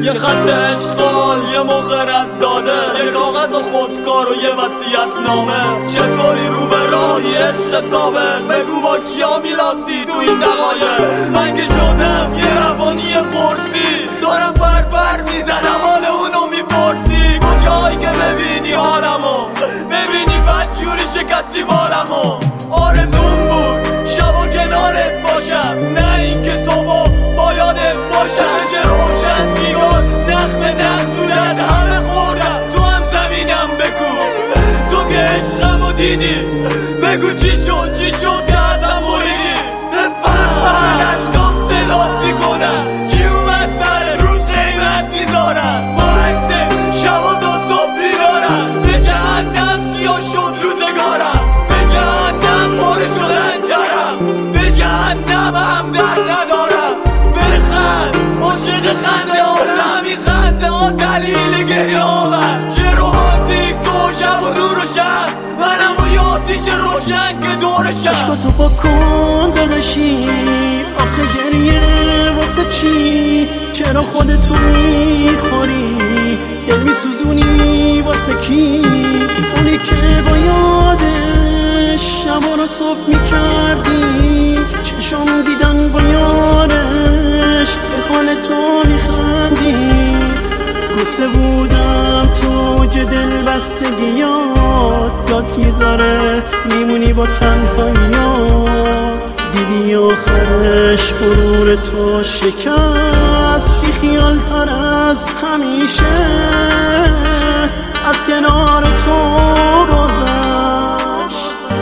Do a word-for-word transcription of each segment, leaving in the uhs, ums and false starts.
یه خط اشغال، یه مخرد داده، یه کاغذ و خودکار و یه وصیت نامه. چطوری رو به راهی عشق ثابت؟ بگو با کیا میلاسی تو این دقایق؟ من که شدم یه روانی قرصی، دارم بر بر میزنم حال اونو میپرسی. کجایی که ببینی حالمو، ببینی بدجوری شکستی بالمو. آرزوم بود شب و کنارت باشم، نه اینکه صبح با یادت باشم. چه روشن سیگار نخ به نخ بود از همه خوردم، تو هم زمینم بکو. تو که عشقمو دیدی بگو چی شد چی شد که ازم بریدی. فقط عشقام صدات میکنم، چی اومد سر رود قیمت میذارم. با عکس شب و تا صبح بیدارم، به جهنم سیاه شد روزگارم. به جهنم پاره شد انجرم، به جهنم هم در ندارم. بخند عاشق خنده ها، همین خنده ها دلیل گریه آور. چه رومانتیک تو شب و نور و شب، منم و یه آتیش روشن که دورشم. عشقاتو با کن داداشی، آخه گریه واسه چی؟ چرا خودتو میخوری؟ دل میسوزونی واسه کی؟ اونی که با یادش شبا رو صبح میکردی، چشم دیدن با یارش به حال تو میخندی. گفته بودم تو که دل بستگیات یاد میذاره، میمونی با تنهاییات. دیدی آخرش غرور تو شکست، بی خیال تر از همیشه از کنار تو گذشت.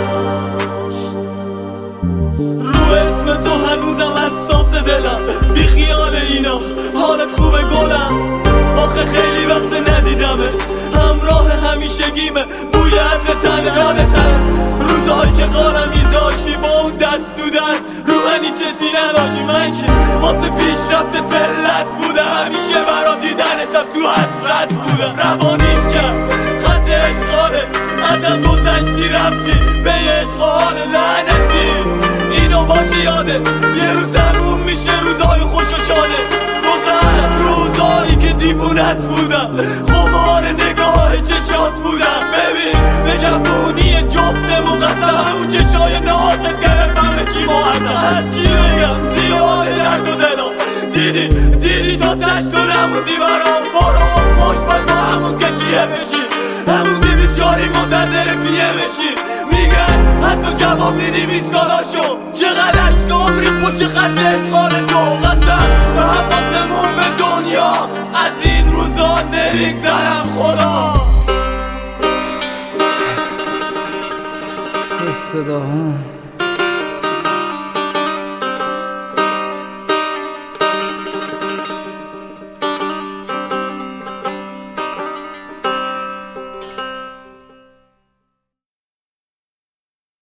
رو اسم تو هنوزم حساس دلم، بی خیال اینا حالت خوبه گلم. آخه خیلی وقت ندیدمه، همراه همیشگیمه، بوی عطر تنه یادتم. روزهایی که قارم میذاشتی با اون دست تو دست، رو من هیچ چیزی نداشتی. من که واسه پیشرفت پلت بوده، همیشه برا دیدنتم تو حسرت بوده. روانیم کرد خط عشقاله، ازم گذشتی رفتی به عشق حال لعنتی. اینو باشه یاده، یه روز تموم میشه روزهای خوش و شاده. گذشت روزهایی که دیوونت بودم، خمار نگاه چشات بودم. ببین به جوونی جفتمون قسم، اون چشای نازت گرفتم به چی معظم. از چی بگم زیاد درد و دلم، دیدی دیدی تا تشت و نموندی برام. برام خوشبخت با همون که چیه بشی، همون دی بسیاری منتظر پیه بشی. میگن حتی جواب میدی میسکالاشو، چقدر عشق عمری پشت خط اشغال تو. قسم به حواسمون به دنیا، از این روزا نمیگذرم خدا. صدا